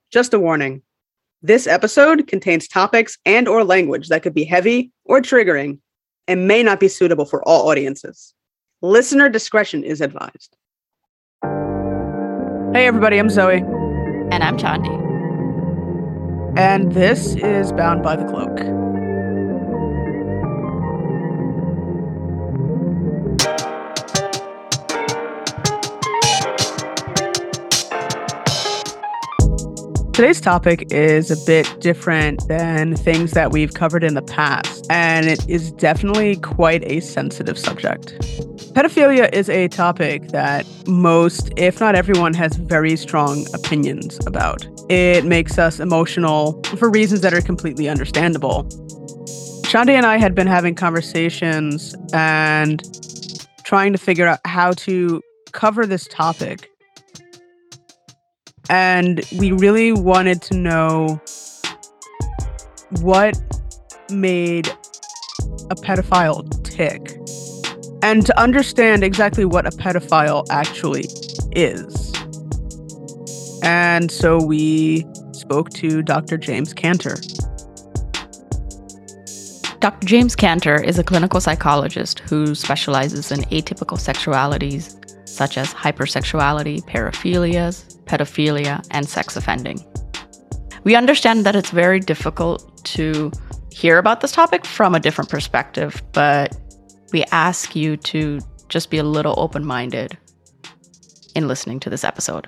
Just a warning. This episode contains topics and or language that could be heavy or triggering and may not be suitable for all audiences. Listener discretion is advised. Hey everybody, I'm Zoe. And I'm Chandi. And this is Bound by the Cloak. Today's topic is a bit different than things that we've covered in the past, and it is definitely quite a sensitive subject. Pedophilia is a topic that most, if not everyone, has very strong opinions about. It makes us emotional for reasons that are completely understandable. Chandi and I had been having conversations and trying to figure out how to cover this topic. And we really wanted to know what made a pedophile tick and to understand exactly what a pedophile actually is. And so we spoke to Dr. James Cantor. Dr. James Cantor is a clinical psychologist who specializes in atypical sexualities such as hypersexuality, paraphilias, pedophilia, and sex offending. We understand that it's very difficult to hear about this topic from a different perspective, but we ask you to just be a little open-minded in listening to this episode.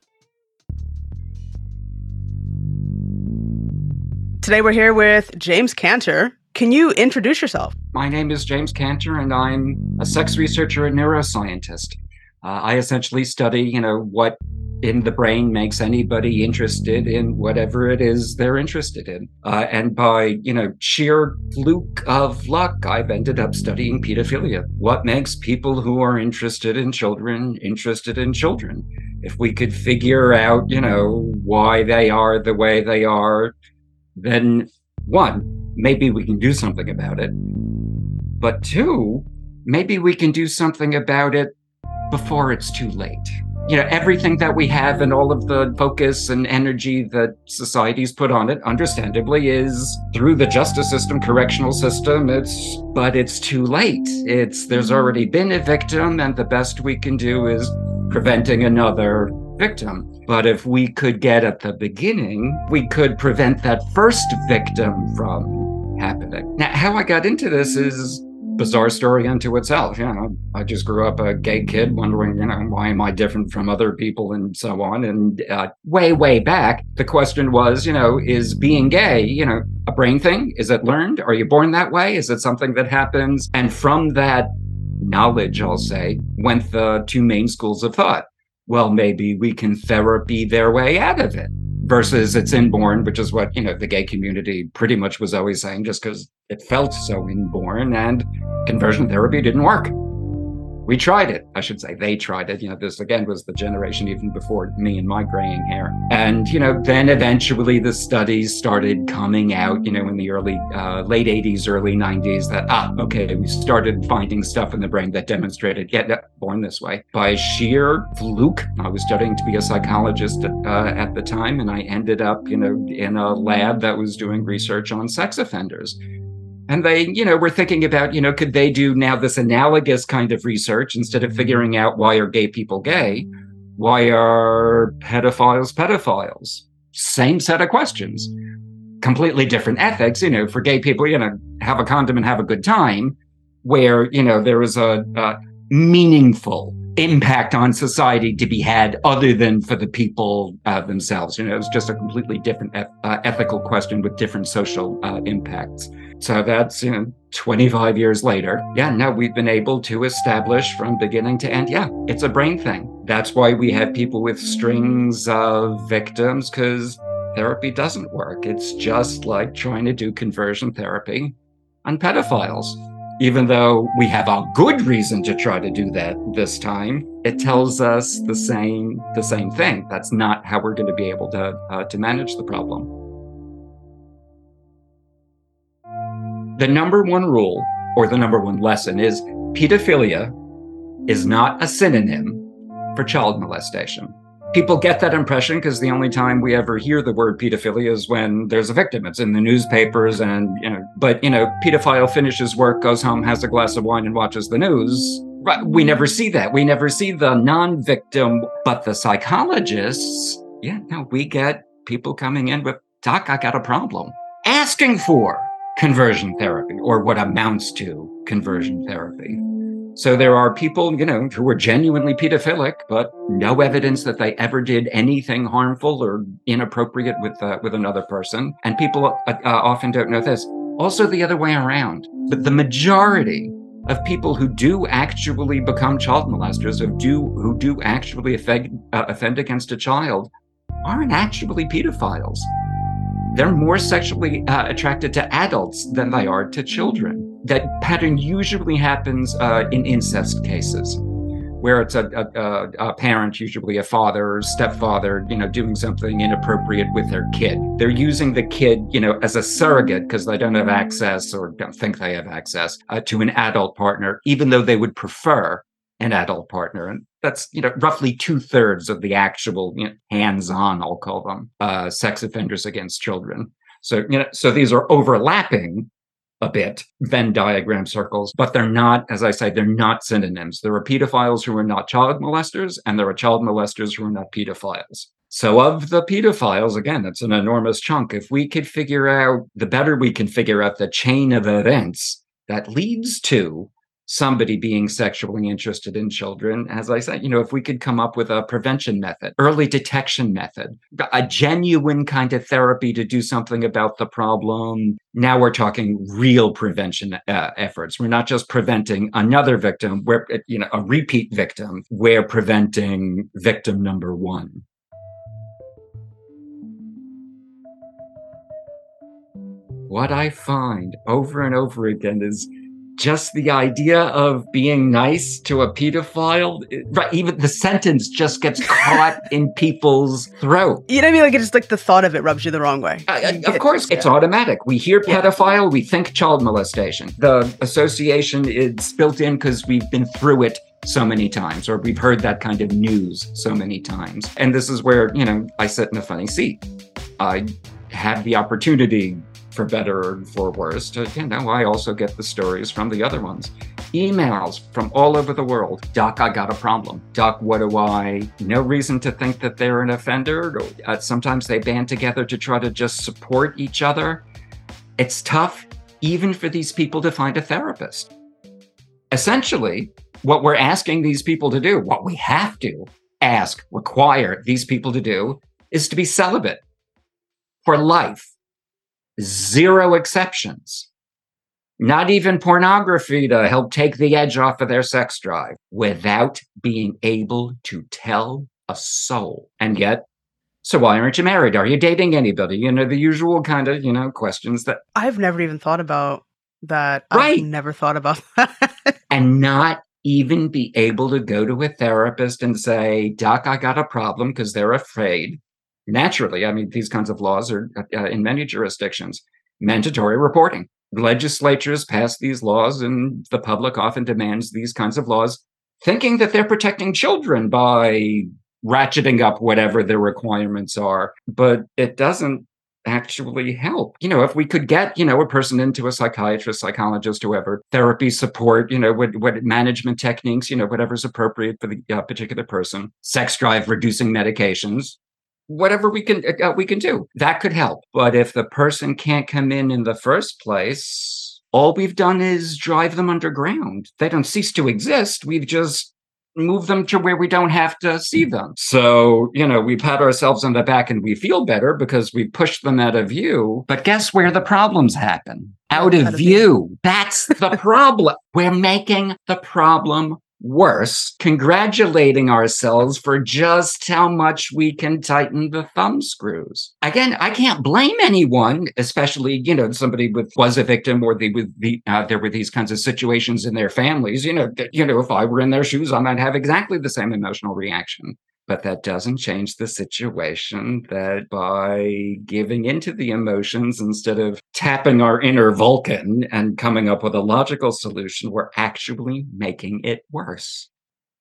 Today we're here with James Cantor. Can you introduce yourself? My name is James Cantor, and I'm a sex researcher and neuroscientist. I essentially study, what in the brain makes anybody interested in whatever it is they're interested in. And by, sheer fluke of luck, I've ended up studying pedophilia. What makes people who are interested in children? If we could figure out, why they are the way they are, then one, maybe we can do something about it. But two, maybe we can do something about it before it's too late. Everything that we have and all of the focus and energy that society's put on it, understandably, is through the justice system, correctional system. But it's too late. There's already been a victim, and the best we can do is preventing another victim. But if we could get at the beginning, we could prevent that first victim from happening. Now, how I got into this is bizarre story unto itself. I just grew up a gay kid wondering, why am I different from other people and so on. And way back, the question was, is being gay, a brain thing? Is it learned? Are you born that way? Is it something that happens? And from that knowledge, I'll say, went the two main schools of thought. Well, maybe we can therapy their way out of it. Versus it's inborn, which is what, the gay community pretty much was always saying, just because it felt so inborn, and conversion therapy didn't work. We tried it. I should say they tried it. This again was the generation even before me and my graying hair. And, then eventually the studies started coming out, in the early, late 80s, early 90s that, we started finding stuff in the brain that demonstrated, born this way. By sheer fluke, I was studying to be a psychologist at the time, and I ended up, in a lab that was doing research on sex offenders. And they, were thinking about, could they do now this analogous kind of research instead of figuring out why are gay people gay? Why are pedophiles? Same set of questions. Completely different ethics, for gay people, have a condom and have a good time, where, there is a meaningful impact on society to be had other than for the people themselves. It was just a completely different ethical question with different social impacts. So that's, 25 years later. We've been able to establish from beginning to end, it's a brain thing. That's why we have people with strings of victims, because therapy doesn't work. It's just like trying to do conversion therapy on pedophiles. Even though we have a good reason to try to do that this time, it tells us the same thing. That's not how we're going to be able to manage the problem. The number one rule, or the number one lesson, is pedophilia is not a synonym for child molestation. People get that impression because the only time we ever hear the word pedophilia is when there's a victim. It's in the newspapers and, pedophile finishes work, goes home, has a glass of wine and watches the news. We never see that. We never see the non-victim, but the psychologists, we get people coming in with, Doc, I got a problem. Asking for conversion therapy or what amounts to conversion therapy. So there are people, who are genuinely pedophilic, but no evidence that they ever did anything harmful or inappropriate with another person. And people often don't know this. Also the other way around. But the majority of people who do actually become child molesters, who do actually offend against a child, aren't actually pedophiles. They're more sexually attracted to adults than they are to children. That pattern usually happens in incest cases, where it's a parent, usually a father or stepfather, doing something inappropriate with their kid. They're using the kid, as a surrogate because they don't have access or don't think they have access to an adult partner, even though they would prefer an adult partner. And that's, roughly 2/3 of the actual hands-on, I'll call them, sex offenders against children. So, so these are overlapping a bit, Venn diagram circles, but they're not, as I say, they're not synonyms. There are pedophiles who are not child molesters, and there are child molesters who are not pedophiles. So of the pedophiles, again, that's an enormous chunk. If we could figure out, the better we can figure out the chain of events that leads to somebody being sexually interested in children, as I said, if we could come up with a prevention method, early detection method, a genuine kind of therapy to do something about the problem. Now we're talking real prevention efforts. We're not just preventing another victim, we're, a repeat victim. We're preventing victim number one. What I find over and over again is just the idea of being nice to a pedophile, right? Even the sentence just gets caught in people's throat. You know what I mean? Like, it's just like the thought of it rubs you the wrong way. Of course, it's automatic. We hear pedophile, we think child molestation. The association is built in because we've been through it so many times, or we've heard that kind of news so many times. And this is where, I sit in a funny seat. I have the opportunity, for better or for worse, I also get the stories from the other ones. Emails from all over the world. Doc, I got a problem. Doc, what do I? No reason to think that they're an offender. Sometimes they band together to try to just support each other. It's tough, even for these people to find a therapist. Essentially, what we're asking these people to do, what we have to require these people to do, is to be celibate for life. 0 exceptions. Not even pornography to help take the edge off of their sex drive, without being able to tell a soul. And yet, so why aren't you married? Are you dating anybody? The usual kind of, questions that I've never even thought about that. Right. I've never thought about that. And not even be able to go to a therapist and say, Doc, I got a problem, because they're afraid. Naturally, these kinds of laws are, in many jurisdictions, mandatory reporting. Legislatures pass these laws, and the public often demands these kinds of laws, thinking that they're protecting children by ratcheting up whatever the requirements are. But it doesn't actually help. If we could get, a person into a psychiatrist, psychologist, whoever, therapy support, what management techniques, whatever's appropriate for the particular person, sex drive reducing medications, whatever we can do, that could help. But if the person can't come in the first place, all we've done is drive them underground. They don't cease to exist. We've just moved them to where we don't have to see them. So, we pat ourselves on the back and we feel better because we pushed them out of view. But guess where the problems happen? Out of view. That's the problem. We're making the problem worse, congratulating ourselves for just how much we can tighten the thumb screws. Again, I can't blame anyone, especially, somebody was a victim, or there were these kinds of situations in their families. If I were in their shoes, I might have exactly the same emotional reaction. But that doesn't change the situation that by giving into the emotions instead of tapping our inner Vulcan and coming up with a logical solution, we're actually making it worse.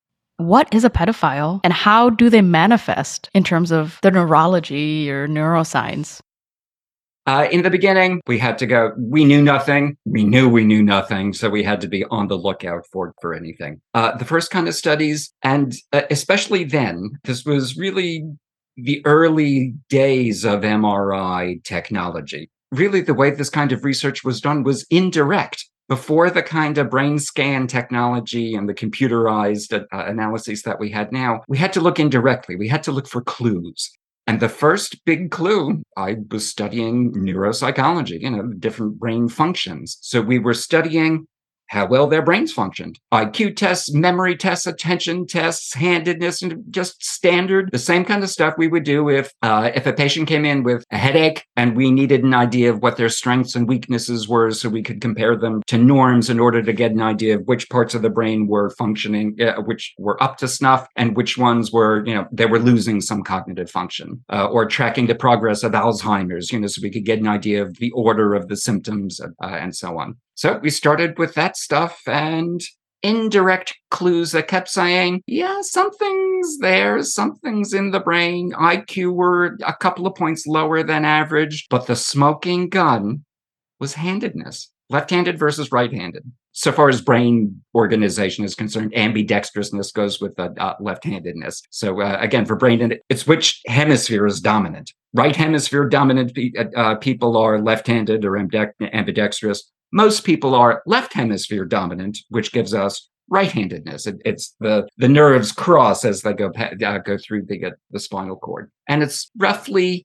What is a pedophile and how do they manifest in terms of the neurology or neuroscience? In the beginning, we had to go, we knew nothing. We knew nothing. So we had to be on the lookout for anything. The first kind of studies, and especially then, this was really the early days of MRI technology. Really, the way this kind of research was done was indirect. Before the kind of brain scan technology and the computerized analyses that we had now, we had to look indirectly. We had to look for clues. And the first big clue, I was studying neuropsychology, different brain functions. So we were studying how well their brains functioned. IQ tests, memory tests, attention tests, handedness, and just standard, the same kind of stuff we would do if a patient came in with a headache and we needed an idea of what their strengths and weaknesses were so we could compare them to norms in order to get an idea of which parts of the brain were functioning, which were up to snuff, and which ones were, they were losing some cognitive function, or tracking the progress of Alzheimer's, so we could get an idea of the order of the symptoms and so on. So we started with that stuff and indirect clues that kept saying, yeah, something's there, something's in the brain. IQ were a couple of points lower than average, but the smoking gun was handedness, left-handed versus right-handed. So far as brain organization is concerned, ambidextrousness goes with left-handedness. So again, for brain, it's which hemisphere is dominant. Right hemisphere dominant people are left-handed or ambidextrous. Most people are left hemisphere dominant, which gives us right-handedness. It's the nerves cross as they go through the spinal cord. And it's roughly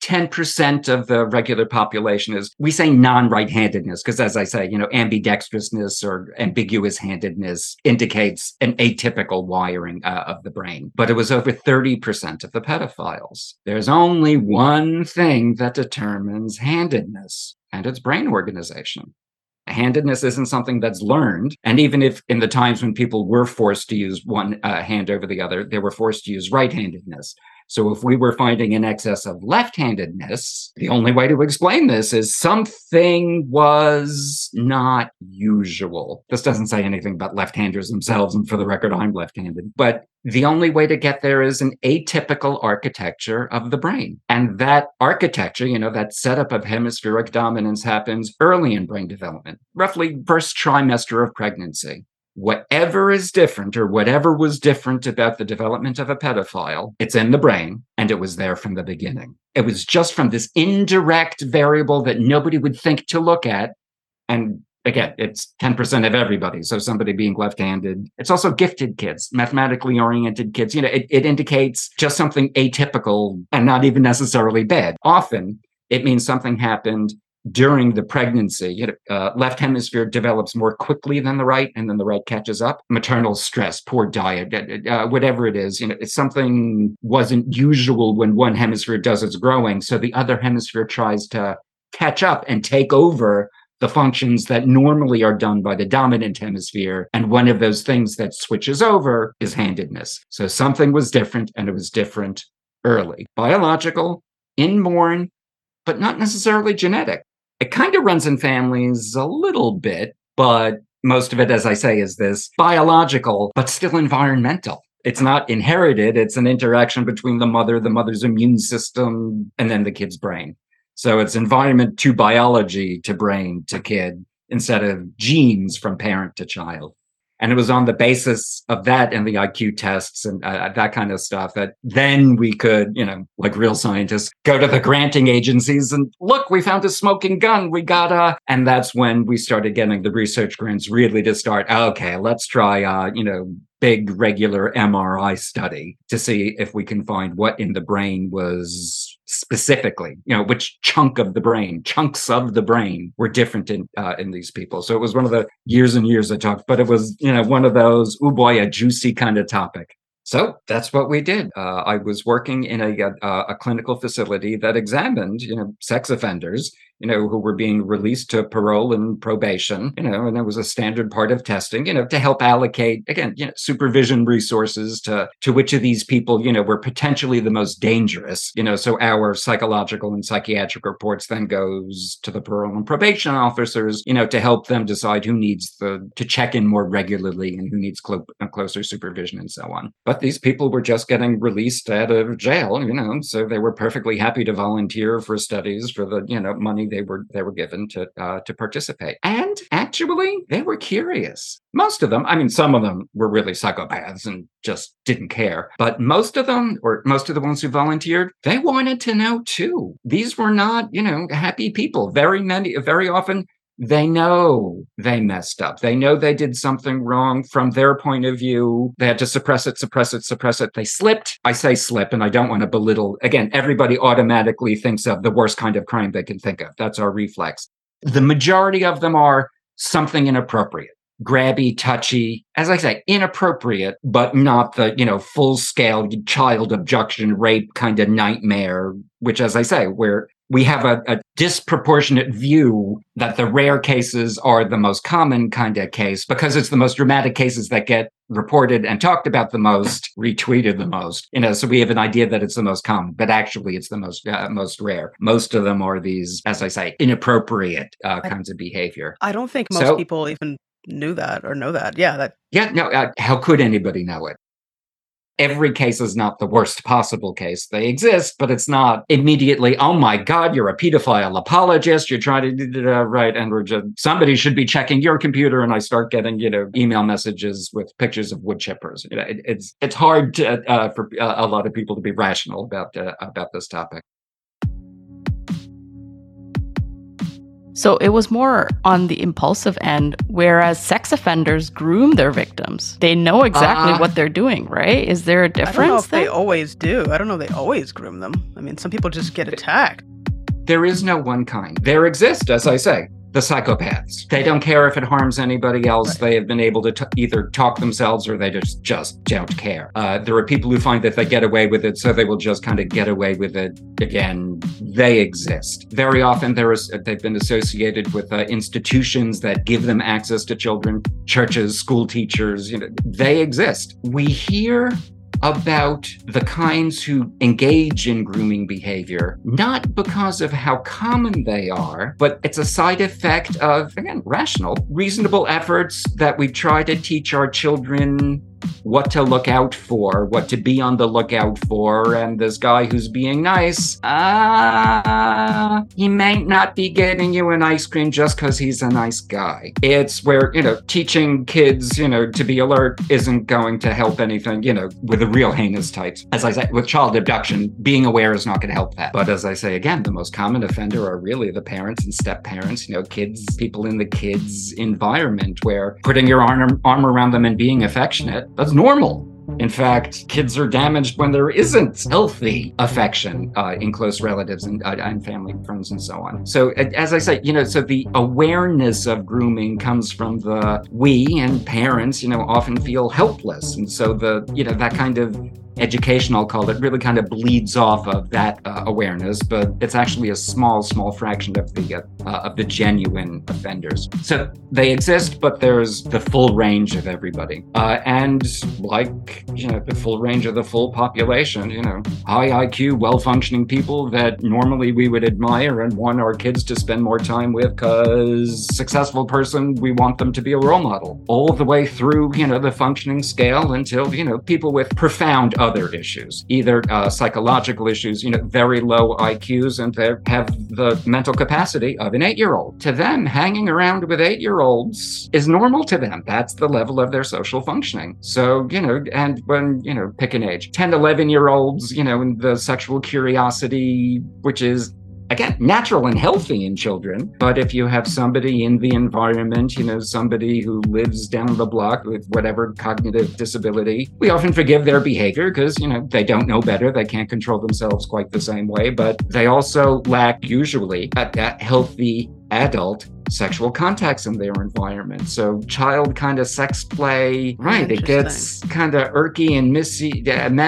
10% of the regular population is, we say non-right-handedness, because as I say, ambidextrousness or ambiguous handedness indicates an atypical wiring of the brain. But it was over 30% of the pedophiles. There's only one thing that determines handedness, and it's brain organization. Handedness isn't something that's learned. And even if in the times when people were forced to use one hand over the other, they were forced to use right-handedness. So if we were finding an excess of left-handedness, the only way to explain this is something was not usual. This doesn't say anything about left-handers themselves, and for the record, I'm left-handed. But the only way to get there is an atypical architecture of the brain. And that architecture, that setup of hemispheric dominance happens early in brain development, roughly first trimester of pregnancy. Whatever is different or whatever was different about the development of a pedophile, it's in the brain, and it was there from the beginning. It was just from this indirect variable that nobody would think to look at. And again, it's 10% of everybody. So somebody being left-handed. It's also gifted kids, mathematically oriented kids. It indicates just something atypical and not even necessarily bad. Often it means something happened during the pregnancy. Left hemisphere develops more quickly than the right, and then the right catches up. Maternal stress, poor diet, whatever it is, it's something wasn't usual when one hemisphere does its growing. So the other hemisphere tries to catch up and take over the functions that normally are done by the dominant hemisphere. And one of those things that switches over is handedness. So something was different, and it was different early. Biological, inborn, but not necessarily genetic. It kind of runs in families a little bit, but most of it, as I say, is this biological, but still environmental. It's not inherited. It's an interaction between the mother's immune system, and then the kid's brain. So it's environment to biology to brain to kid instead of genes from parent to child. And it was on the basis of that and the IQ tests and that kind of stuff that then we could, like real scientists, go to the granting agencies and look, we found a smoking gun. We got and that's when we started getting the research grants really to start. Okay, let's try, big regular MRI study to see if we can find what in the brain was specifically, which chunks of the brain were different in these people. So it was one of the years and years I talked, but it was, one of those, oh boy, a juicy kind of topic. So that's what we did. I was working in a clinical facility that examined, sex offenders who were being released to parole and probation, and it was a standard part of testing, to help allocate, again, supervision resources to which of these people, were potentially the most dangerous, so our psychological and psychiatric reports then goes to the parole and probation officers, to help them decide who needs to check in more regularly and who needs closer supervision and so on. But these people were just getting released out of jail, so they were perfectly happy to volunteer for studies for the, money they were given to participate. And actually, they were curious. Most of them, some of them were really psychopaths and just didn't care. But most of them, or most of the ones who volunteered, they wanted to know too. These were not, happy people. Very often, they know they messed up. They know they did something wrong from their point of view. They had to suppress it. They slipped. I say slip, and I don't want to belittle. Again, everybody automatically thinks of the worst kind of crime they can think of. That's our reflex. The majority of them are something inappropriate. Grabby, touchy, as I say, inappropriate, but not the, full-scale child abduction, rape kind of nightmare, which, as I say, where we have a disproportionate view that the rare cases are the most common kind of case because it's the most dramatic cases that get reported and talked about the most, retweeted the most. So we have an idea that it's the most common, but actually it's the most rare. Most of them are these, as I say, inappropriate kinds of behavior. I don't think most people even knew that or know that. How could anybody know it? Every case is not the worst possible case. They exist, but it's not immediately, oh my God, you're a pedophile apologist. You're trying to do that, right? And somebody should be checking your computer. And I start getting, email messages with pictures of wood chippers. It's hard for a lot of people to be rational about this topic. So it was more on the impulsive end, whereas sex offenders groom their victims. They know exactly what they're doing, right? Is there a difference? I don't know if they always do. I don't know if they always groom them. Some people just get attacked. There is no one kind. There exist, as I say, the psychopaths. They don't care if it harms anybody else. Right. They have been able to either talk themselves or they just don't care. There are people who find that they get away with it, so they will just kind of get away with it again. They exist. Very often they've been associated with institutions that give them access to children, churches, school teachers. They exist. We hear about the kinds who engage in grooming behavior, not because of how common they are, but it's a side effect of, again, rational, reasonable efforts that we try to teach our children what to look out for, what to be on the lookout for. And this guy who's being nice, he might not be getting you an ice cream just because he's a nice guy. It's where, teaching kids, to be alert isn't going to help anything, with the real heinous types. As I say, with child abduction, being aware is not going to help that. But as I say, again, the most common offender are really the parents and step-parents, kids, people in the kids' environment where putting your arm around them and being affectionate, that's normal. In fact, kids are damaged when there isn't healthy affection in close relatives and family, friends, and so on. So as I say, so the awareness of grooming comes from we and parents, often feel helpless. And so that kind of education, I'll call it, really kind of bleeds off of that awareness, but it's actually a small fraction of the genuine offenders. So they exist, but there's the full range of everybody. And the full range of the full population, high IQ, well-functioning people that normally we would admire and want our kids to spend more time with because successful person, we want them to be a role model. All the way through, the functioning scale until, people with profound other issues, either psychological issues, very low IQs, and they have the mental capacity of an 8-year-old. To them, hanging around with 8-year-olds is normal to them. That's the level of their social functioning. So, and when, pick an age, 10, 11-year-olds, and the sexual curiosity, which is, again, natural and healthy in children. But if you have somebody in the environment, somebody who lives down the block with whatever cognitive disability, we often forgive their behavior because, they don't know better. They can't control themselves quite the same way, but they also lack usually a healthy adult sexual contacts in their environment. So child kind of sex play, right? It gets kind of irky and messy,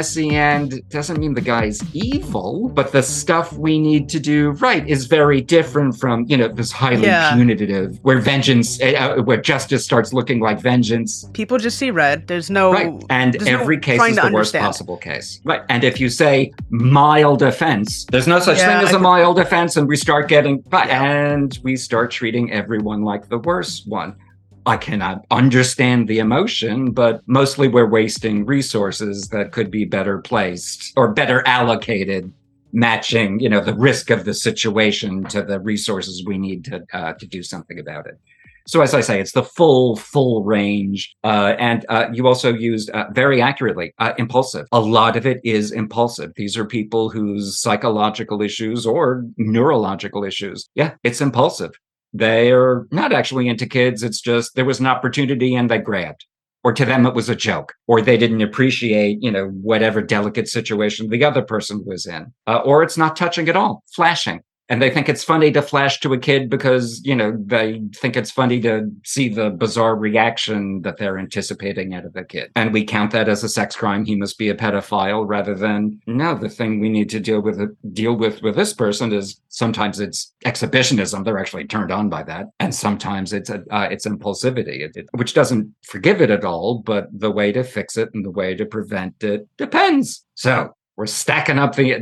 and doesn't mean the guy's evil, but the stuff we need to do right is very different from, this highly punitive, where vengeance, where justice starts looking like vengeance. People just see red. There's no... Right. And every case is the worst possible case. Right. And if you say mild offense, there's no such thing as a mild offense, and we start getting... And we start treating everyone like the worst one. I cannot understand the emotion, but mostly we're wasting resources that could be better placed or better allocated, matching, the risk of the situation to the resources we need to do something about it. So as I say, it's the full range. And you also used very accurately, impulsive. A lot of it is impulsive. These are people whose psychological issues or neurological issues. Yeah, it's impulsive. They're not actually into kids. It's just there was an opportunity and they grabbed. Or to them, it was a joke. Or they didn't appreciate, whatever delicate situation the other person was in. Or it's not touching at all, flashing. And they think it's funny to flash to a kid because, they think it's funny to see the bizarre reaction that they're anticipating out of the kid. And we count that as a sex crime. He must be a pedophile, rather than, no, the thing we need to deal with this person is sometimes it's exhibitionism. They're actually turned on by that. And sometimes it's impulsivity, which doesn't forgive it at all, but the way to fix it and the way to prevent it depends. So we're stacking up the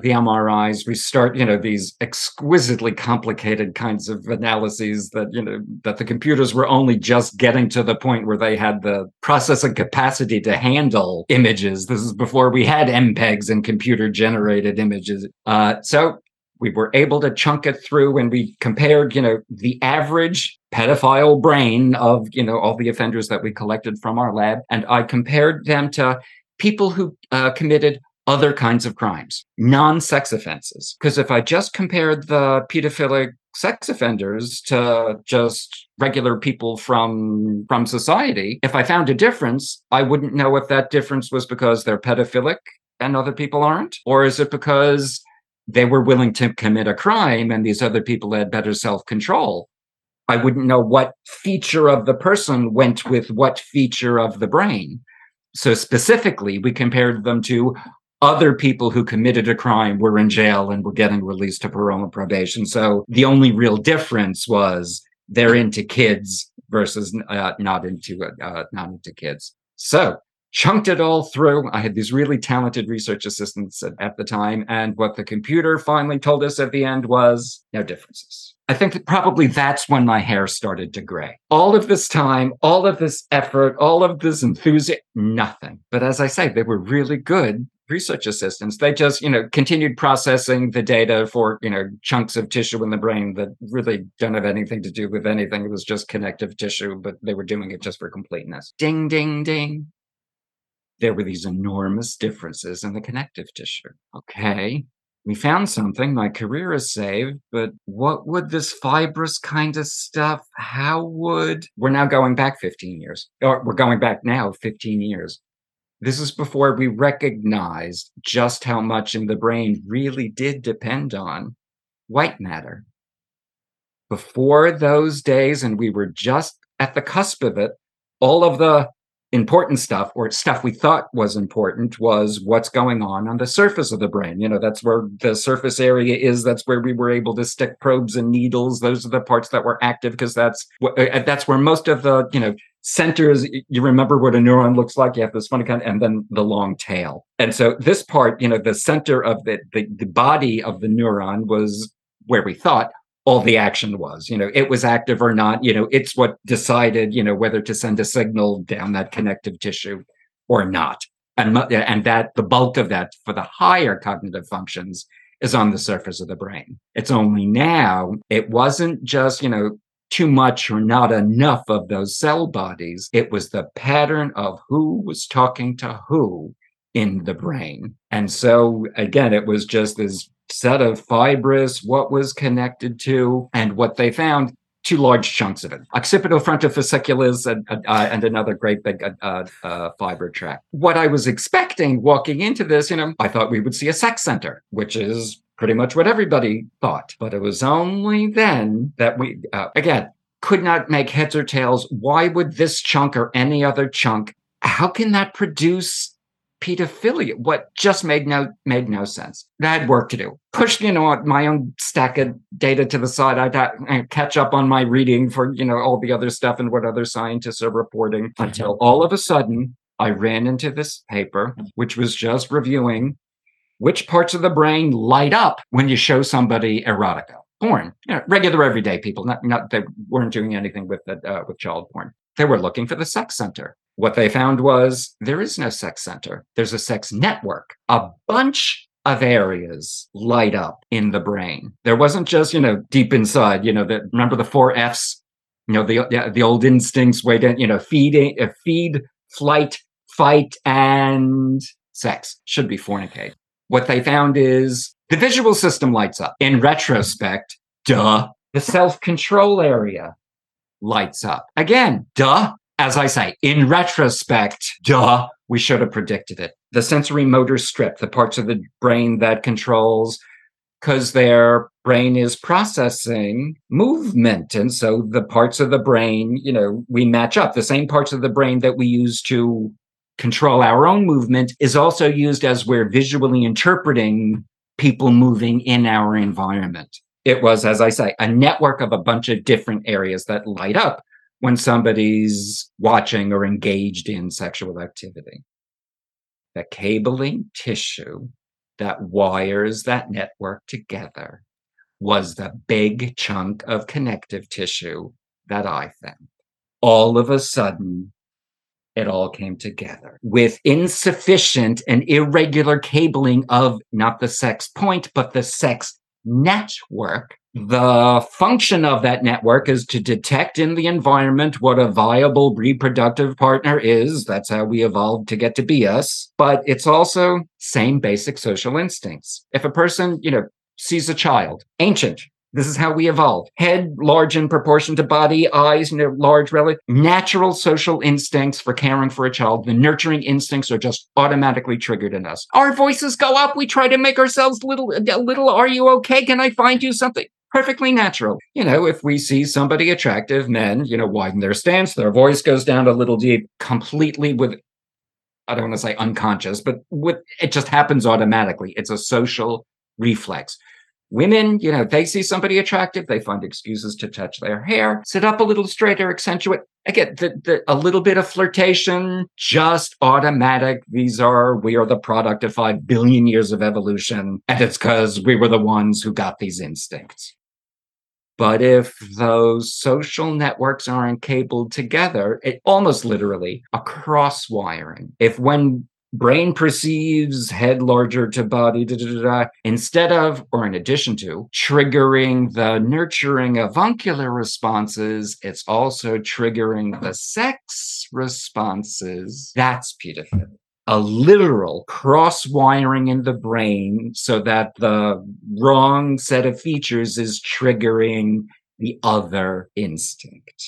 MRIs. We start, these exquisitely complicated kinds of analyses that, that the computers were only just getting to the point where they had the processing capacity to handle images. This is before we had MPEGs and computer-generated images. So we were able to chunk it through, and we compared, the average pedophile brain of, all the offenders that we collected from our lab, and I compared them to people who committed other kinds of crimes, non-sex offenses. Because if I just compared the pedophilic sex offenders to just regular people from society, if I found a difference, I wouldn't know if that difference was because they're pedophilic and other people aren't, or is it because they were willing to commit a crime and these other people had better self-control. I wouldn't know what feature of the person went with what feature of the brain. So specifically, we compared them to other people who committed a crime, were in jail, and were getting released to parole and probation. So the only real difference was they're into kids versus not into kids. So chunked it all through. I had these really talented research assistants at the time, and what the computer finally told us at the end was no differences. I think that probably that's when my hair started to gray. All of this time, all of this effort, all of this enthusiasm, nothing. But as I say, they were really good research assistants. They just, continued processing the data for, chunks of tissue in the brain that really don't have anything to do with anything. It was just connective tissue, but they were doing it just for completeness. Ding, ding, ding. There were these enormous differences in the connective tissue. Okay, we found something. My career is saved, but what would this fibrous kind of stuff, we're now going back 15 years, or we're going back now 15 years. This is before we recognized just how much in the brain really did depend on white matter. Before those days, and we were just at the cusp of it, all of the important stuff, or stuff we thought was important, was what's going on the surface of the brain. That's where the surface area is. That's where we were able to stick probes and needles. Those are the parts that were active, because that's where most of the, centers. You remember what a neuron looks like. You have this funny kind, and then the long tail. And so this part, the center of the body of the neuron was where we thought all the action was. It was active or not. It's what decided, whether to send a signal down that connective tissue or not. And that the bulk of that for the higher cognitive functions is on the surface of the brain. It's only now, it wasn't just, too much or not enough of those cell bodies. It was the pattern of who was talking to who in the brain. And so again, it was just this set of fibrous, what was connected to, and what they found, two large chunks of it. Occipital-frontal fasciculus and another great big fiber tract. What I was expecting walking into this, I thought we would see a sex center, which is pretty much what everybody thought. But it was only then that we, again, could not make heads or tails. Why would this chunk or any other chunk, how can that produce pedophilia? What just made no sense. I had work to do. Pushed, my own stack of data to the side. I'd catch up on my reading for, all the other stuff and what other scientists are reporting, until all of a sudden I ran into this paper, which was just reviewing which parts of the brain light up when you show somebody erotica, porn, regular everyday people. Not they weren't doing anything with child porn. They were looking for the sex center. What they found was there is no sex center. There's a sex network. A bunch of areas light up in the brain. There wasn't just, deep inside, remember the 4 Fs, the old instincts way down, feed, flight, fight, and sex. Should be fornicate. What they found is the visual system lights up. In retrospect, duh, the self-control area lights up. Again, duh. As I say, in retrospect, duh, we should have predicted it. The sensory motor strip, the parts of the brain that controls, because their brain is processing movement. And so the parts of the brain, we match up. The same parts of the brain that we use to control our own movement is also used as we're visually interpreting people moving in our environment. It was, as I say, a network of a bunch of different areas that light up when somebody's watching or engaged in sexual activity. The cabling tissue that wires that network together was the big chunk of connective tissue that I found. All of a sudden, it all came together with insufficient and irregular cabling of not the sex point, but the sex network. The function of that network is to detect in the environment what a viable reproductive partner is. That's how we evolved to get to be us. But it's also same basic social instincts. If a person, sees a child, ancient, this is how we evolved. Head large in proportion to body, eyes, large relative. Natural social instincts for caring for a child. The nurturing instincts are just automatically triggered in us. Our voices go up. We try to make ourselves little, are you okay? Can I find you something? Perfectly natural. If we see somebody attractive, men, widen their stance, their voice goes down a little deep, completely with, I don't want to say unconscious, but it just happens automatically. It's a social reflex. Women, they see somebody attractive, they find excuses to touch their hair, sit up a little straighter, accentuate. Again, a little bit of flirtation, just automatic. We are the product of 5 billion years of evolution, and it's because we were the ones who got these instincts. But if those social networks aren't cabled together, it almost literally a cross-wiring. If when brain perceives head larger to body, instead of, or in addition to, triggering the nurturing avuncular responses, it's also triggering the sex responses. That's pedophilia. A literal cross-wiring in the brain so that the wrong set of features is triggering the other instinct.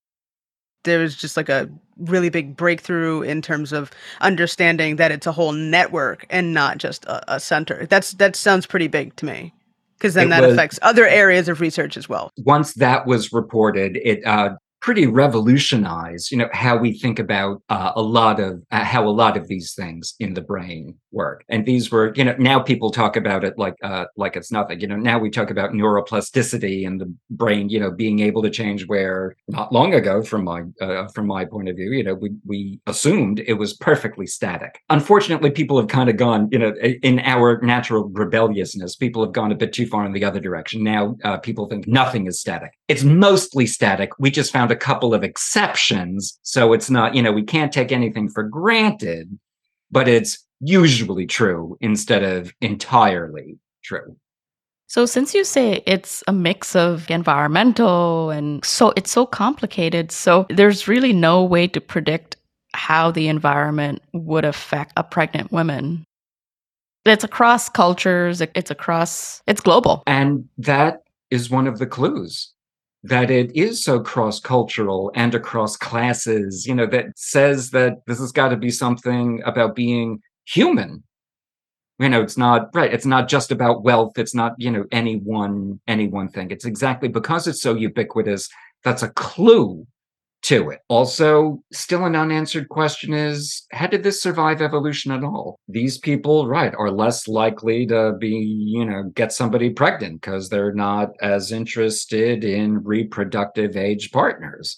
There was just like a really big breakthrough in terms of understanding that it's a whole network and not just a center. That sounds pretty big to me, because then that affects other areas of research as well. Once that was reported, it pretty revolutionized, how we think about how a lot of these things in the brain work. And these were, now people talk about it like it's nothing. Now we talk about neuroplasticity in the brain, being able to change, where not long ago, from my point of view, we assumed it was perfectly static. Unfortunately, people have kind of gone, in our natural rebelliousness, people have gone a bit too far in the other direction. Now people think nothing is static. It's mostly static. We just found a couple of exceptions. So it's not, we can't take anything for granted, but it's usually true instead of entirely true. So since you say it's a mix of environmental and so it's so complicated, so there's really no way to predict how the environment would affect a pregnant woman. It's across cultures, it's global. And that is one of the clues, that it is so cross-cultural and across classes, that says that this has got to be something about being human. It's not right. It's not just about wealth. It's not, any one thing. It's exactly because it's so ubiquitous. That's a clue to it. Also, still an unanswered question is, how did this survive evolution at all? These people, right, are less likely to be, get somebody pregnant because they're not as interested in reproductive age partners.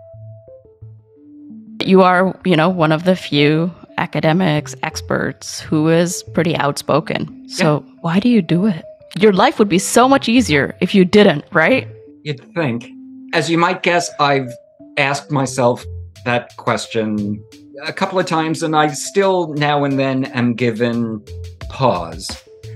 You are, one of the few academics, experts who is pretty outspoken. So why do you do it? Your life would be so much easier if you didn't, right? You'd think. As you might guess, I've asked myself that question a couple of times, and I still now and then am given pause.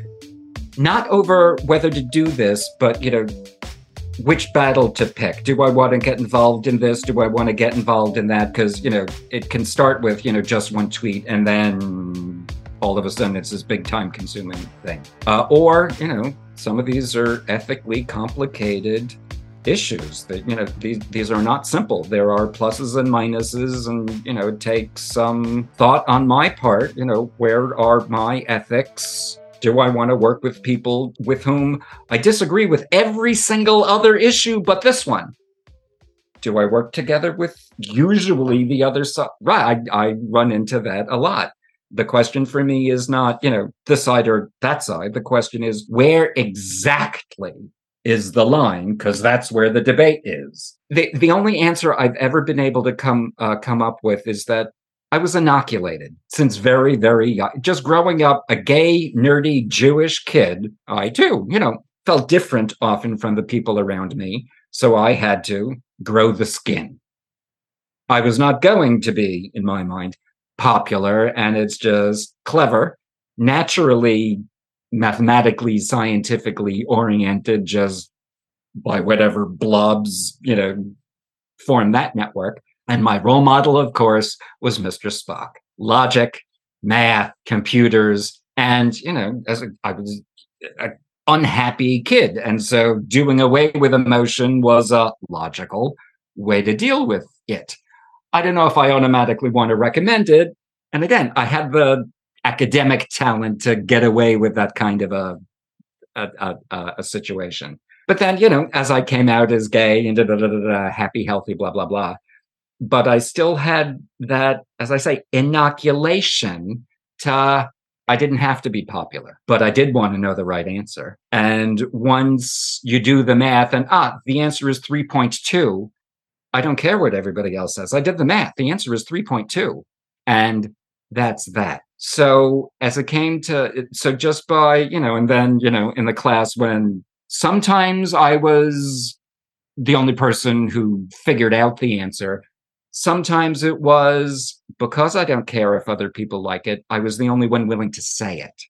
Not over whether to do this, but, which battle to pick. Do I want to get involved in this? Do I want to get involved in that? Because, it can start with, just one tweet, and then all of a sudden it's this big time-consuming thing. Or, some of these are ethically complicated issues that, these are not simple. There are pluses and minuses, and, it takes some thought on my part, where are my ethics? Do I want to work with people with whom I disagree with every single other issue but this one? Do I work together with usually the other side? Right, I run into that a lot. The question for me is not, this side or that side. The question is, where exactly is the line? Because that's where the debate is. The only answer I've ever been able to come up with is that I was inoculated since very, very young. Just growing up, a gay, nerdy Jewish kid, I too, felt different often from the people around me. So I had to grow the skin. I was not going to be, in my mind, popular, and it's just clever, naturally, mathematically, scientifically oriented, just by whatever blobs, form that network. And my role model, of course, was Mr. Spock. Logic, math, computers, and, I was an unhappy kid. And so doing away with emotion was a logical way to deal with it. I don't know if I automatically want to recommend it. And again, I had the academic talent to get away with that kind of a situation. But then, as I came out as gay and happy, healthy, blah, blah, blah, but I still had that, as I say, inoculation to, I didn't have to be popular, but I did want to know the right answer. And once you do the math and, the answer is 3.2, I don't care what everybody else says. I did the math. The answer is 3.2. And that's that. So as it came to, so just by, and then, in the class when sometimes I was the only person who figured out the answer, sometimes it was because I don't care if other people like it, I was the only one willing to say it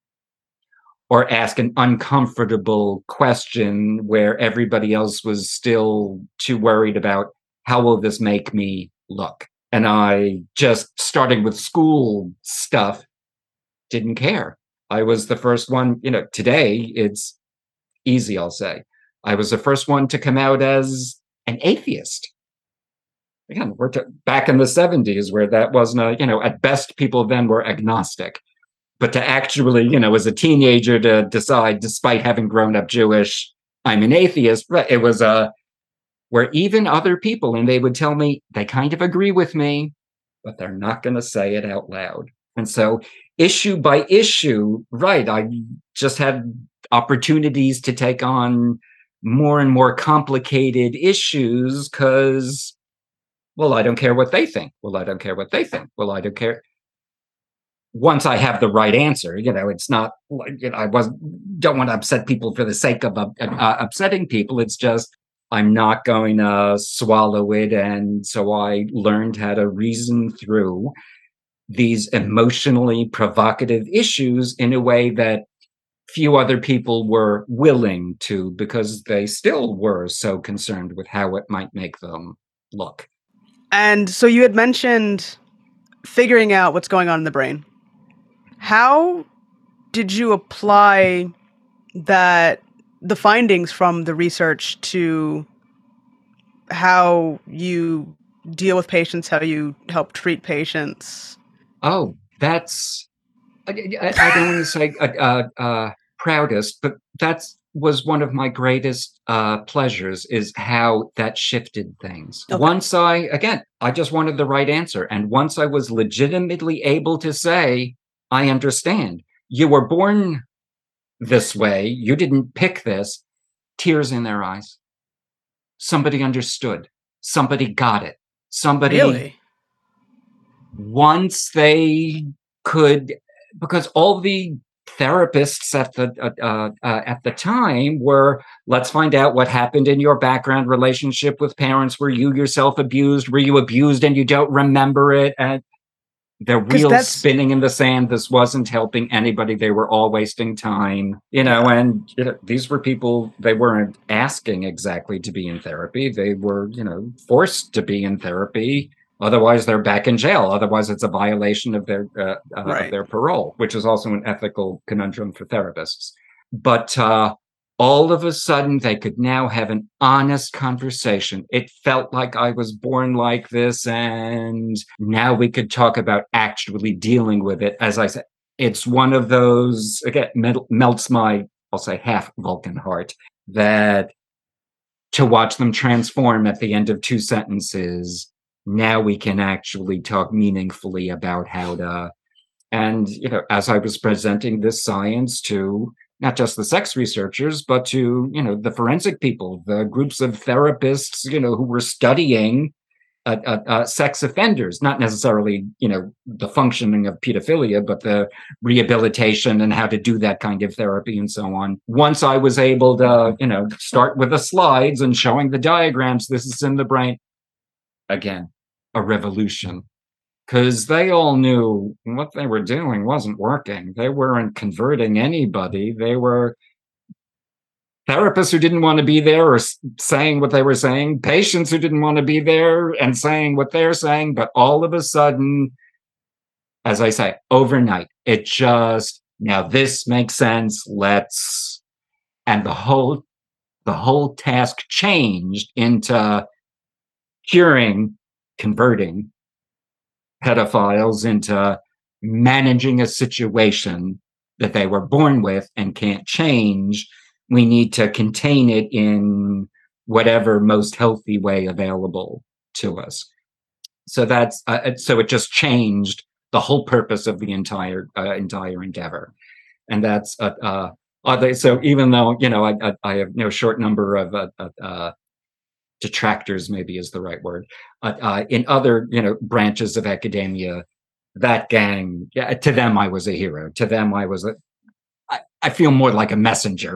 or ask an uncomfortable question where everybody else was still too worried about how will this make me look. And I just, starting with school stuff, didn't care. I was the first one, today it's easy, I'll say. I was the first one to come out as an atheist. Again, we're back in the 70s where that wasn't at best people then were agnostic. But to actually, as a teenager to decide, despite having grown up Jewish, I'm an atheist, it was where even other people, and they would tell me they kind of agree with me, but they're not going to say it out loud. And so issue by issue, I just had opportunities to take on more and more complicated issues because, well, I don't care what they think. Well, I don't care what they think. Well, I don't care. Once I have the right answer, it's not like I don't want to upset people for the sake of upsetting people. It's just I'm not going to swallow it. And so I learned how to reason through these emotionally provocative issues in a way that few other people were willing to, because they still were so concerned with how it might make them look. And so you had mentioned figuring out what's going on in the brain. How did you apply the findings from the research to how you deal with patients, how you help treat patients? Oh, that's I don't want to say proudest, but that was one of my greatest pleasures, is how that shifted things. Okay. Once I just wanted the right answer. And once I was legitimately able to say, I understand, you were born this way, you didn't pick this, tears in their eyes. Somebody understood. Somebody got it. Somebody, Really? once they could, because all the therapists at the time were, let's find out what happened in your background relationship with parents. Were you yourself abused? Were you abused and you don't remember it? And the wheels spinning in the sand. This wasn't helping anybody. They were all wasting time, and these were people, they weren't asking exactly to be in therapy. They were, forced to be in therapy. Otherwise, they're back in jail. Otherwise, it's a violation of their of their parole, which is also an ethical conundrum for therapists. But all of a sudden, they could now have an honest conversation. It felt like I was born like this, and now we could talk about actually dealing with it. As I said, it's one of those, again, melts my, I'll say, half Vulcan heart, that to watch them transform at the end of 2 sentences, now we can actually talk meaningfully about how to, and, as I was presenting this science to not just the sex researchers, but to, the forensic people, the groups of therapists, who were studying sex offenders, not necessarily, the functioning of pedophilia, but the rehabilitation and how to do that kind of therapy and so on. Once I was able to, start with the slides and showing the diagrams, this is in the brain, again, a revolution. Because they all knew what they were doing wasn't working. They weren't converting anybody. They were therapists who didn't want to be there or saying what they were saying, patients who didn't want to be there and saying what they're saying. But all of a sudden, as I say, overnight, it just, now this makes sense. And the whole task changed into converting pedophiles into managing a situation that they were born with and can't change. We need to contain it in whatever most healthy way available to us. So that's so it just changed the whole purpose of the entire endeavor, and that's so even though I have no short number of detractors, maybe is the right word, in other branches of academia, that gang, to them I was a hero. To them I feel more like a messenger.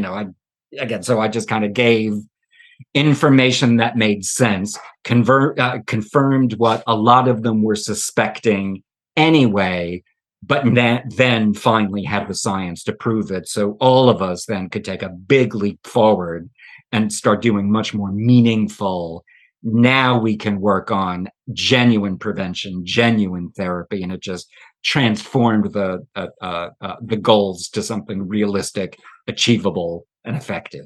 So I just kind of gave information that made sense, confirmed what a lot of them were suspecting anyway, but then finally had the science to prove it. So all of us then could take a big leap forward and start doing much more meaningful. Now we can work on genuine prevention, genuine therapy, and it just transformed the goals to something realistic, achievable, and effective.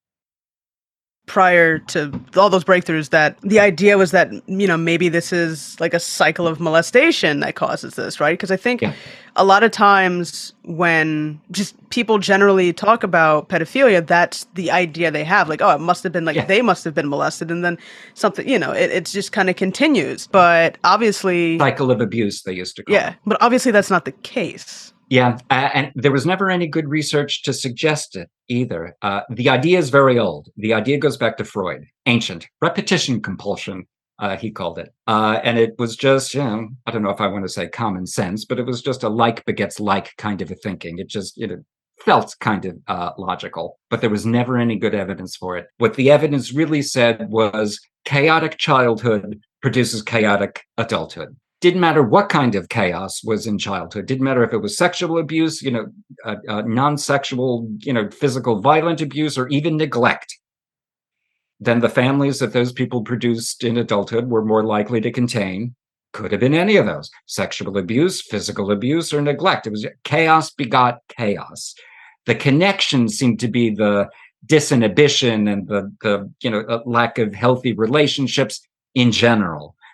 Prior to all those breakthroughs, that the idea was that, maybe this is like a cycle of molestation that causes this, right? Because I think a lot of times when just people generally talk about pedophilia, that's the idea they have. Like, oh, it must have been like they must have been molested, and then something, it just kind of continues. But obviously, cycle of abuse, they used to call it. But obviously that's not the case. Yeah, and there was never any good research to suggest it either. The idea is very old. The idea goes back to Freud, ancient repetition compulsion, he called it. And it was just, I don't know if I want to say common sense, but it was just a like begets like kind of a thinking. It just, felt kind of logical, but there was never any good evidence for it. What the evidence really said was chaotic childhood produces chaotic adulthood. Didn't matter what kind of chaos was in childhood. Didn't matter if it was sexual abuse, non-sexual, physical violent abuse, or even neglect. Then the families that those people produced in adulthood were more likely to contain. Could have been any of those: sexual abuse, physical abuse, or neglect. It was chaos begot chaos. The connection seemed to be the disinhibition and the lack of healthy relationships in general.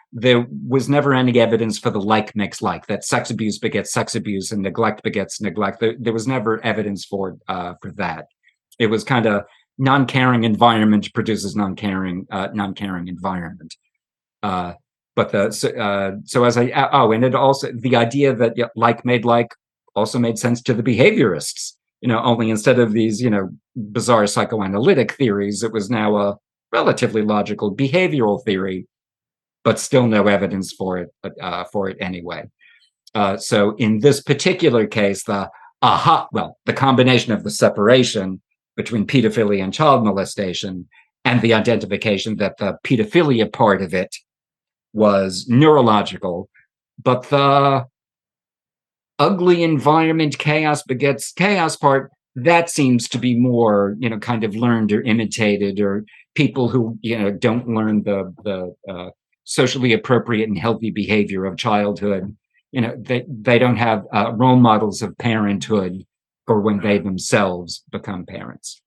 there was never any evidence for the like makes like, that sex abuse begets sex abuse and neglect begets neglect. There was never evidence for that. It was kind of non-caring environment produces non-caring environment. But so as and it also, the idea that like made like also made sense to the behaviorists. Only instead of these bizarre psychoanalytic theories, it was now a relatively logical behavioral theory, but still no evidence for it anyway. So in this particular case, the combination of the separation between pedophilia and child molestation and the identification that the pedophilia part of it was neurological, but the ugly environment, chaos begets chaos part, that seems to be more, kind of learned or imitated, or people who, don't learn the socially appropriate and healthy behavior of childhood. They don't have role models of parenthood for when they themselves become parents.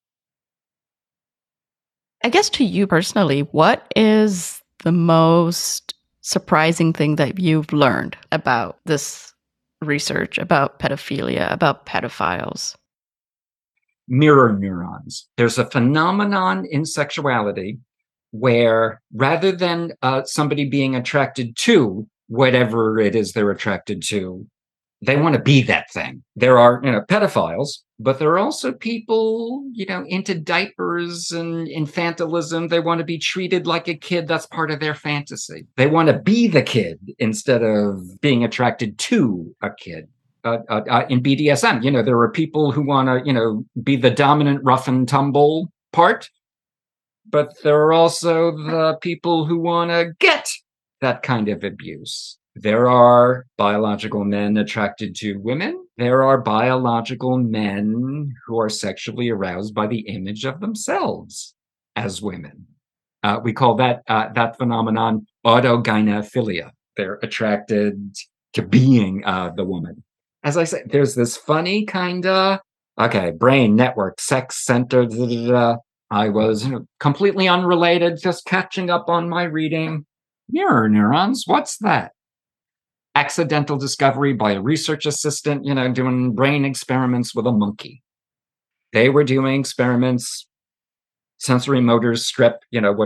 I guess to you personally, what is the most surprising thing that you've learned about this research, about pedophilia, about pedophiles? Mirror neurons. There's a phenomenon in sexuality where rather than somebody being attracted to whatever it is they're attracted to, they want to be that thing. There are, pedophiles, but there are also people, into diapers and infantilism. They want to be treated like a kid. That's part of their fantasy. They want to be the kid instead of being attracted to a kid. In BDSM, there are people who want to, be the dominant rough and tumble part, but there are also the people who want to get that kind of abuse. There are biological men attracted to women. There are biological men who are sexually aroused by the image of themselves as women. We call that phenomenon autogynephilia. They're attracted to being the woman. As I said, there's this funny kind of, brain network, sex center. I was completely unrelated, just catching up on my reading. Mirror neurons, what's that? Accidental discovery by a research assistant, doing brain experiments with a monkey. They were doing experiments, sensory motors strip,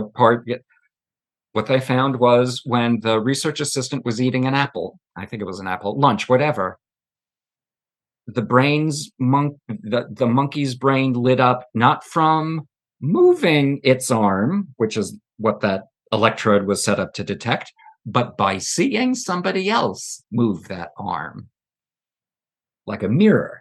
what they found was when the research assistant was eating an apple, I think it was an apple, lunch, whatever, the monkey's brain lit up not from moving its arm, which is what that electrode was set up to detect, but by seeing somebody else move that arm, like a mirror.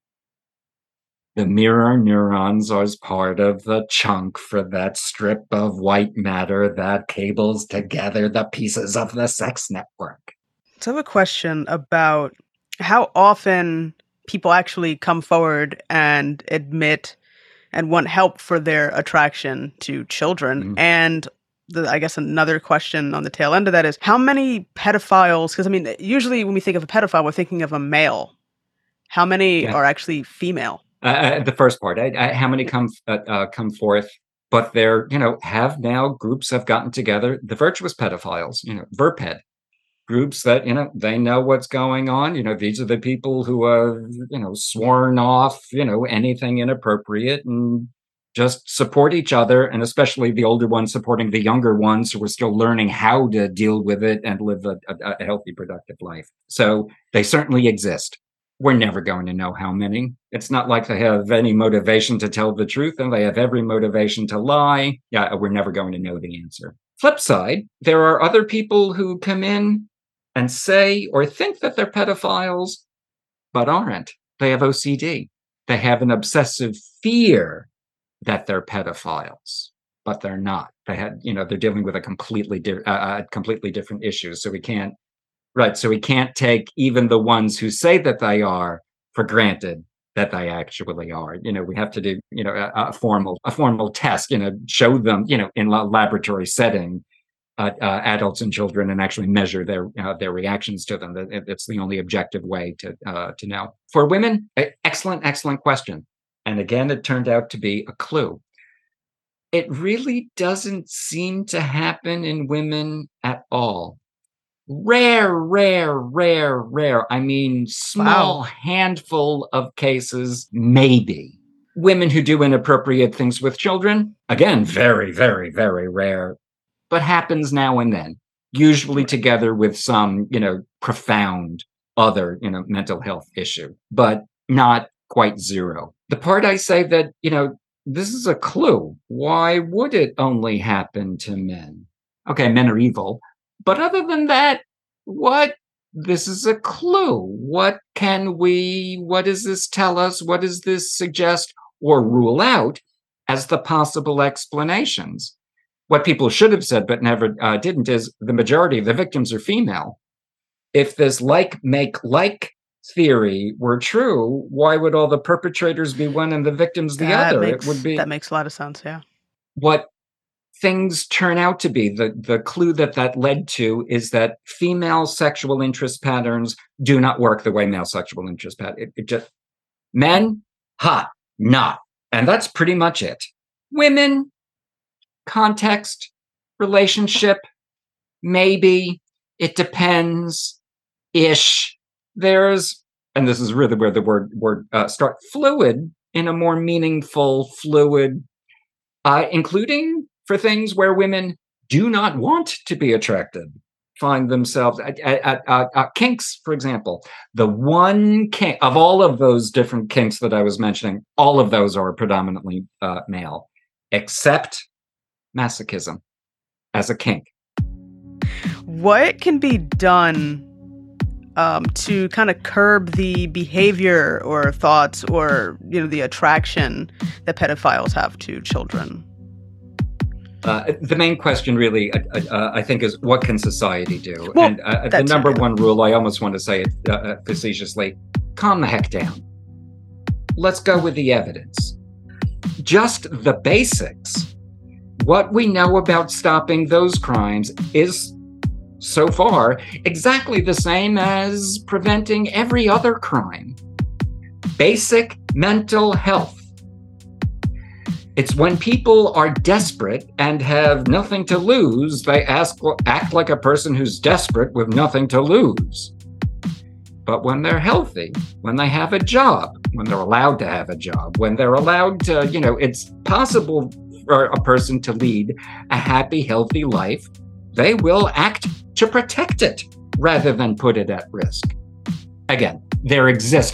The mirror neurons are part of the chunk for that strip of white matter that cables together the pieces of the sex network. So I have a question about how often people actually come forward and admit and want help for their attraction to children. Mm-hmm. And I guess another question on the tail end of that is, how many pedophiles, because usually when we think of a pedophile, we're thinking of a male. How many are actually female? The first part, how many come forth, but there, have now groups have gotten together, the virtuous pedophiles, VERPED, groups that, they know what's going on. These are the people who have, sworn off, anything inappropriate and just support each other, and especially the older ones supporting the younger ones who are still learning how to deal with it and live a healthy, productive life. So they certainly exist. We're never going to know how many. It's not like they have any motivation to tell the truth and they have every motivation to lie. Yeah, we're never going to know the answer. Flip side, there are other people who come in and say or think that they're pedophiles, but aren't. They have OCD. They have an obsessive fear that they're pedophiles, but they're not. They're dealing with a completely different issues. So we can't take even the ones who say that they are for granted that they actually are. We have to do, a formal test, show them, in a laboratory setting, adults and children, and actually measure their reactions to them. It's the only objective way to know. For women, excellent question. And again, it turned out to be a clue. It really doesn't seem to happen in women at all. Rare, rare, rare, rare. I mean, small handful of cases, maybe. Women who do inappropriate things with children, again, very, very, very rare, but happens now and then, usually together with some, profound other, mental health issue, but not quite zero. The part I say that, this is a clue. Why would it only happen to men? Okay, men are evil. But other than that, this is a clue. What does this tell us? What does this suggest or rule out as the possible explanations? What people should have said but never didn't is the majority of the victims are female. If this like make like theory were true, why would all the perpetrators be one and the victims the other? That makes a lot of sense, yeah. What things turn out to be, the clue that led to, is that female sexual interest patterns do not work the way male sexual interest patterns. It just, men, hot, not. And that's pretty much it. Women, context, relationship, maybe, it depends, ish. There's, and this is really where the word start, fluid, in a more meaningful fluid, including for things where women do not want to be attracted, find themselves at kinks, for example. The one kink of all of those different kinks that I was mentioning, all of those are predominantly male, except masochism as a kink. What can be done to kind of curb the behavior or thoughts or, the attraction that pedophiles have to children? The main question really, I think, is what can society do? Well, and the number one rule, I almost want to say it facetiously, calm the heck down. Let's go with the evidence. Just the basics. What we know about stopping those crimes is, so far, exactly the same as preventing every other crime. Basic mental health. It's when people are desperate and have nothing to lose, they act like a person who's desperate with nothing to lose. But when they're healthy, when they have a job, when they're allowed to have a job, when they're allowed to, it's possible for a person to lead a happy, healthy life, they will act to protect it rather than put it at risk. Again, there exist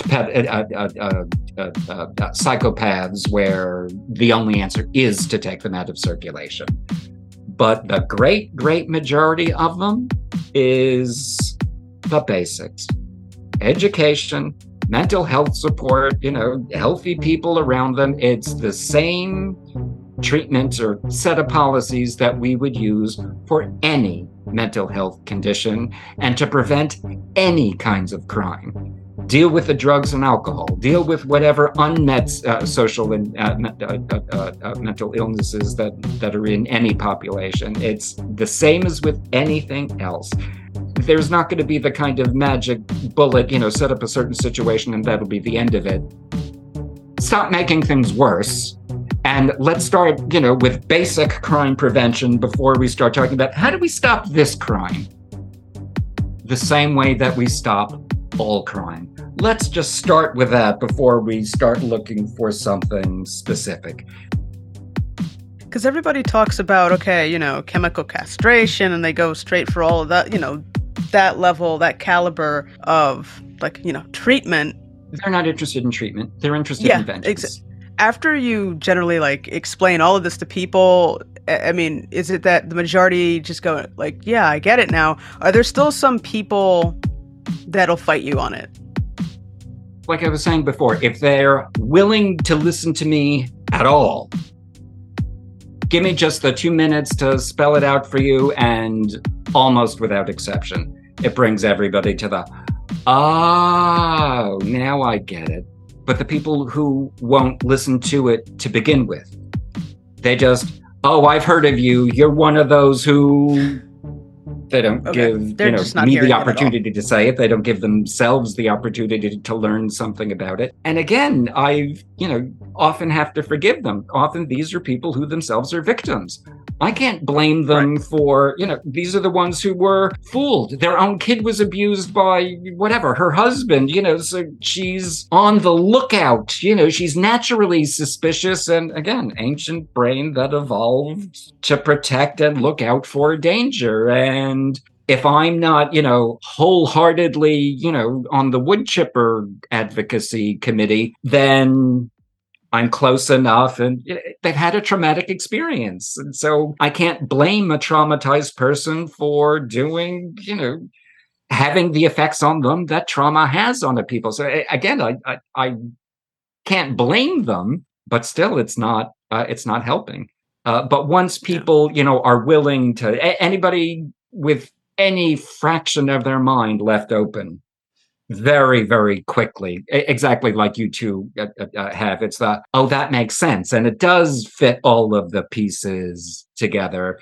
psychopaths where the only answer is to take them out of circulation. But the great, great majority of them is the basics. Education, mental health support, healthy people around them. It's the same treatment or set of policies that we would use for any mental health condition and to prevent any kinds of crime. Deal with the drugs and alcohol, deal with whatever unmet social and mental illnesses that are in any population. It's the same as with anything else. There's not going to be the kind of magic bullet, set up a certain situation and that'll be the end of it. Stop making things worse. And let's start, with basic crime prevention before we start talking about how do we stop this crime? The same way that we stop all crime. Let's just start with that before we start looking for something specific. Because everybody talks about, chemical castration, and they go straight for all of that, that level, that caliber of, treatment. They're not interested in treatment. They're interested in vengeance. After you generally explain all of this to people, I mean, is it that the majority just go yeah, I get it now? Are there still some people that'll fight you on it? Like I was saying before, if they're willing to listen to me at all, give me just the 2 minutes to spell it out for you, and almost without exception, it brings everybody to the, oh, now I get it. But the people who won't listen to it to begin with, they just, oh, I've heard of you. You're one of those who They don't give They're just not me hearing the it at all. opportunity to say it. They don't give themselves the opportunity to learn something about it. And again, I often have to forgive them. Often these are people who themselves are victims. I can't blame them for, these are the ones who were fooled. Their own kid was abused by whatever, her husband, so she's on the lookout, she's naturally suspicious. And again, ancient brain that evolved to protect and look out for danger. And if I'm not, wholeheartedly, on the wood chipper advocacy committee, then I'm close enough and they've had a traumatic experience. And so I can't blame a traumatized person for doing, having the effects on them that trauma has on the people. So again, I can't blame them, but still it's not helping. But once people, are willing to, anybody with any fraction of their mind left open, very, very quickly, exactly like you two have. It's that makes sense. And it does fit all of the pieces together.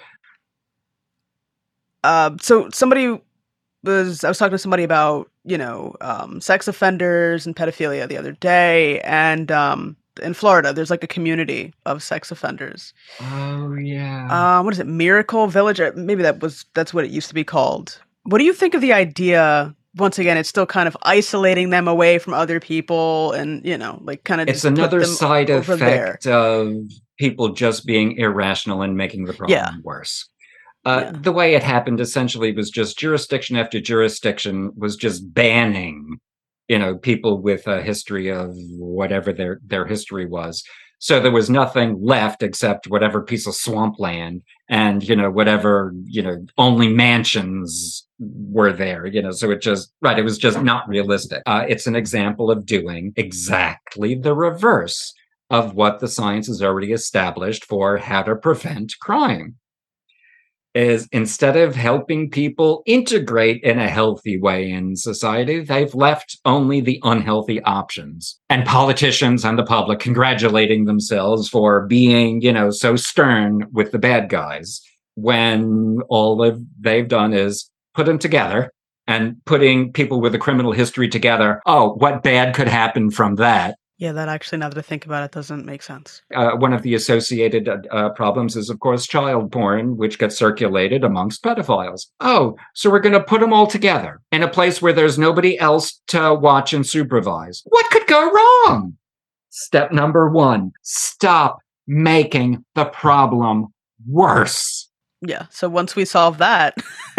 So I was talking to somebody about, sex offenders and pedophilia the other day. And in Florida, there's like a community of sex offenders. Oh, yeah. What is it? Miracle Village? Maybe that's what it used to be called. What do you think of the idea? Once again, it's still kind of isolating them away from other people and, kind of it's another side effect of people just being irrational and making the problem worse. The way it happened essentially was just jurisdiction after jurisdiction was just banning, people with a history of whatever their history was. So there was nothing left except whatever piece of swampland and, whatever, only mansions were there, so it was just not realistic. It's an example of doing exactly the reverse of what the science has already established for how to prevent crime. Is instead of helping people integrate in a healthy way in society, they've left only the unhealthy options. And politicians and the public congratulating themselves for being, so stern with the bad guys, when all they've done is put them together and putting people with a criminal history together. Oh, what bad could happen from that? Yeah, that actually, now that I think about it, doesn't make sense. One of the associated problems is, of course, child porn, which gets circulated amongst pedophiles. Oh, so we're going to put them all together in a place where there's nobody else to watch and supervise. What could go wrong? Step number 1, stop making the problem worse. Yeah, so once we solve that,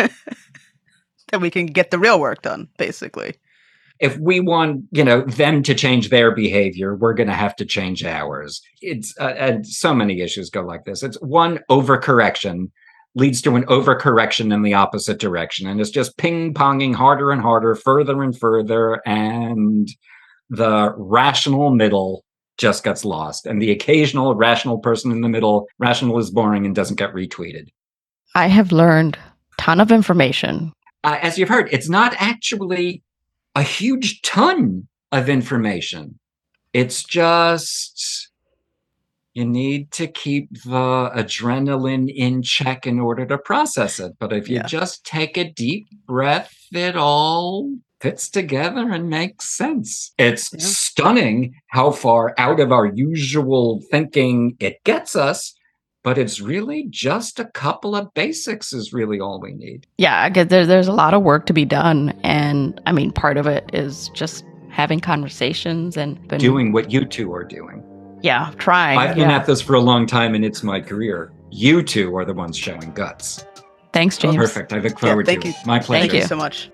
then we can get the real work done, basically. If we want, them to change their behavior, we're going to have to change ours. It's and so many issues go like this. It's one overcorrection leads to an overcorrection in the opposite direction, and it's just ping-ponging harder and harder, further and further, and the rational middle just gets lost. And the occasional rational person in the middle, rational is boring and doesn't get retweeted. I have learned a ton of information. As you've heard, it's not actually a huge ton of information. It's just you need to keep the adrenaline in check in order to process it. But if you just take a deep breath, it all fits together and makes sense. It's stunning how far out of our usual thinking it gets us. But it's really just a couple of basics is really all we need. Yeah, I guess there's a lot of work to be done. And I mean, part of it is just having conversations and doing what you two are doing. Yeah, trying. I've been at this for a long time and it's my career. You two are the ones showing guts. Thanks, James. Perfect. I look forward to it. My pleasure. Thank you so much.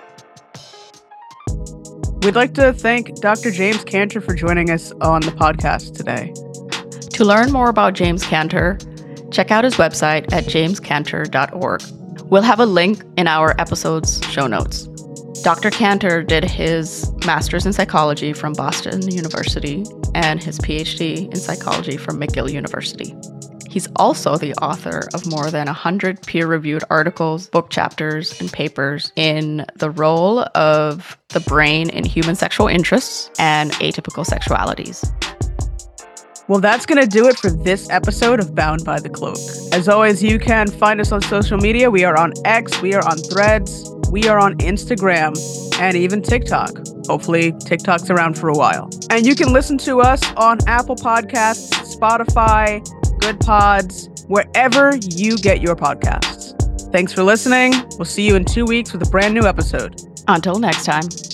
We'd like to thank Dr. James Cantor for joining us on the podcast today. To learn more about James Cantor, check out his website at jamescantor.org. We'll have a link in our episode's show notes. Dr. Cantor did his master's in psychology from Boston University and his PhD in psychology from McGill University. He's also the author of more than 100 peer-reviewed articles, book chapters, and papers in the role of the brain in human sexual interests and atypical sexualities. Well, that's going to do it for this episode of Bound by the Cloak. As always, you can find us on social media. We are on X, we are on Threads, we are on Instagram, and even TikTok. Hopefully, TikTok's around for a while. And you can listen to us on Apple Podcasts, Spotify, Good Pods, wherever you get your podcasts. Thanks for listening. We'll see you in 2 weeks with a brand new episode. Until next time.